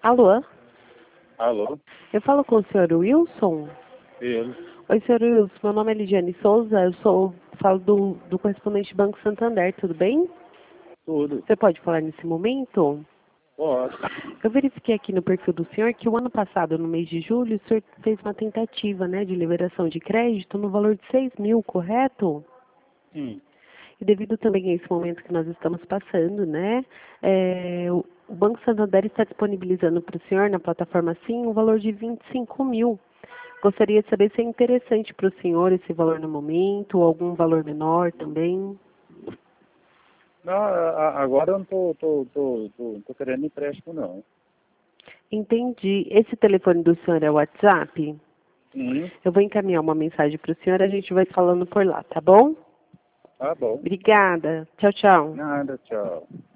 Alô? Alô? Eu falo com o senhor Wilson? Ele? Oi, senhor Wilson. Meu nome é Lidiane Souza. Falo do correspondente Banco Santander, tudo bem? Tudo. Você pode falar nesse momento? Posso. Eu verifiquei aqui no perfil do senhor que o ano passado, no mês de julho, o senhor fez uma tentativa, né, de liberação de crédito no valor de 6 mil, correto? Sim. E devido também a esse momento que nós estamos passando, né, o Banco Santander está disponibilizando para o senhor na plataforma Sim um valor de 25 mil. Gostaria de saber se é interessante para o senhor esse valor no momento, ou algum valor menor também. Não, agora eu não tô querendo empréstimo, não. Entendi. Esse telefone do senhor é o WhatsApp? Sim. Eu vou encaminhar uma mensagem para o senhor, a gente vai falando por lá, tá bom? Tá bom. Obrigada. Tchau, tchau. Nada, tchau.